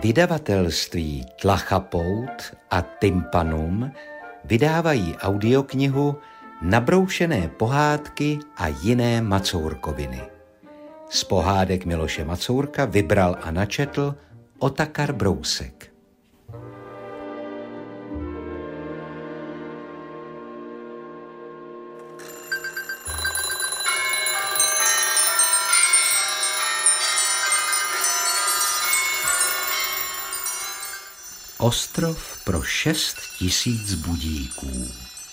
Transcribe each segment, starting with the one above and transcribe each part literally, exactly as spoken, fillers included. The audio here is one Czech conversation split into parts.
Vydavatelství Tlachapout a Tympanum vydávají audioknihu Nabroušené pohádky a jiné macourkoviny. Z pohádek Miloše Macourka vybral a načetl Otakar Brousek. Ostrov pro šest tisíc budíků.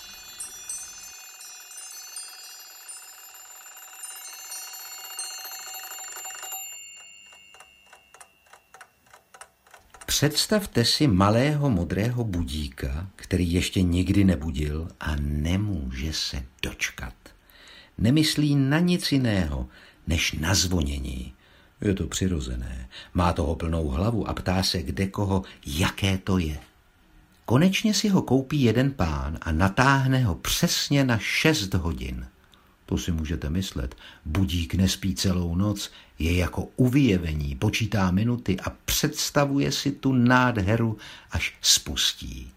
Představte si malého modrého budíka, který ještě nikdy nebudil a nemůže se dočkat. Nemyslí na nic jiného, než na zvonění. Je to přirozené, má toho plnou hlavu a ptá se kdekoho, jaké to je. Konečně si ho koupí jeden pán a natáhne ho přesně na šest hodin. To si můžete myslet, budík nespí celou noc, je jako u vyjevení, počítá minuty a představuje si tu nádheru, až spustí.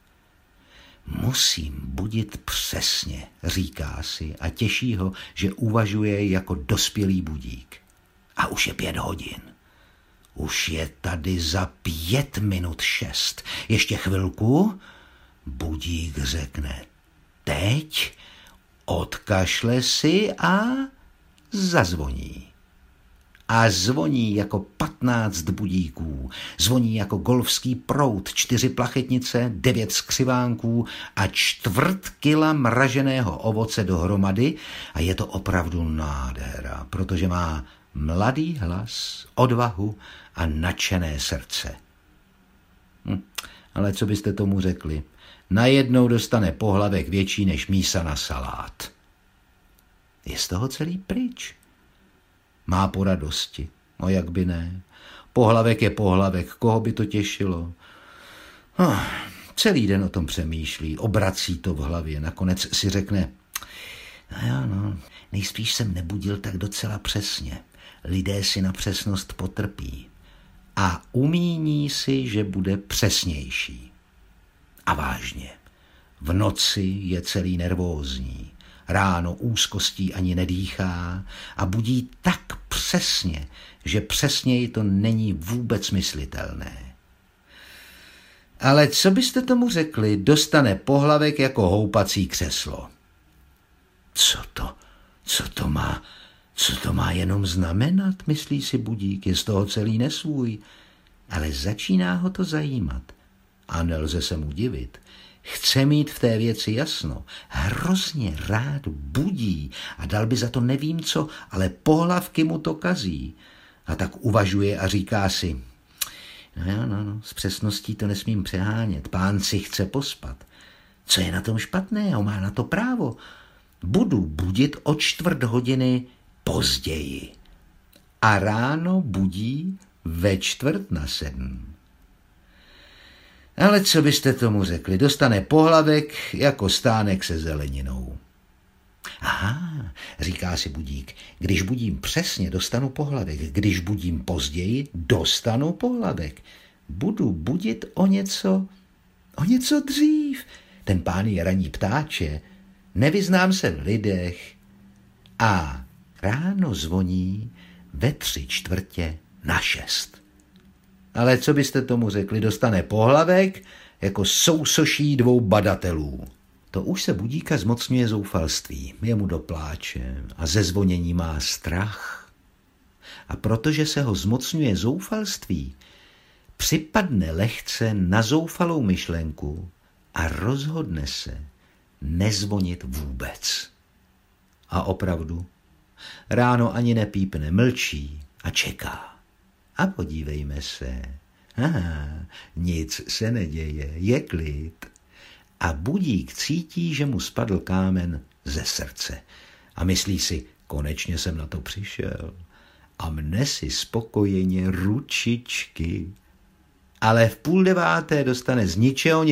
Musím budit přesně, říká si a těší ho, že uvažuje jako dospělý budík. A už je pět hodin. Už je tady za pět minut šest. Ještě chvilku. Budík řekne teď, odkašle si a zazvoní. A zvoní jako patnáct budíků. Zvoní jako golfský proud, čtyři plachetnice, devět skřivánků a čtvrt kila mraženého ovoce dohromady. A je to opravdu nádhera, protože má mladý hlas, odvahu a nadšené srdce. Hm, ale co byste tomu řekli? Najednou dostane pohlavek větší než mísa na salát. Je z toho celý pryč. Má po radosti. No jak by ne. Pohlavek je pohlavek, koho by to těšilo? Oh, celý den o tom přemýšlí, obrací to v hlavě, nakonec si řekne, no jo, no, nejspíš jsem nebudil tak docela přesně. Lidé si na přesnost potrpí a umíní si, že bude přesnější. A vážně, v noci je celý nervózní, ráno úzkostí ani nedýchá a budí tak přesně, že přesněji to není vůbec myslitelné. Ale co byste tomu řekli, dostane pohlavek jako houpací křeslo. Co to, co to má... Co to má jenom znamenat, myslí si budík, je z toho celý nesvůj. Ale začíná ho to zajímat. A nelze se mu divit. Chce mít v té věci jasno. Hrozně rád budí a dal by za to nevím co, ale pohlavky mu to kazí. A tak uvažuje a říká si, no jo, no, no, s přesností to nesmím přehánět, pán si chce pospat. Co je na tom špatného, má na to právo. Budu budit o čtvrt hodiny později. A ráno budí ve čtvrt na sedm. Ale co byste tomu řekli? Dostane pohlavek jako stánek se zeleninou. Aha, říká si budík, když budím přesně, dostanu pohlavek. Když budím později, dostanu pohlavek. Budu budit o něco, o něco dřív. Ten pán je ranní ptáče, nevyznám se v lidech a ráno zvoní ve tři čtvrtě na šest. Ale co byste tomu řekli, dostane pohlavek jako sousoší dvou badatelů. To už se budíka zmocňuje zoufalství, je mu do pláče a ze zvonění má strach. A protože se ho zmocňuje zoufalství, připadne lehce na zoufalou myšlenku a rozhodne se nezvonit vůbec. A opravdu, ráno ani nepípne, mlčí a čeká. A podívejme se. Aha, nic se neděje, je klid. A budík cítí, že mu spadl kámen ze srdce. A myslí si, konečně jsem na to přišel. A mne si spokojeně ručičky. Ale v půl deváté dostane z ničeho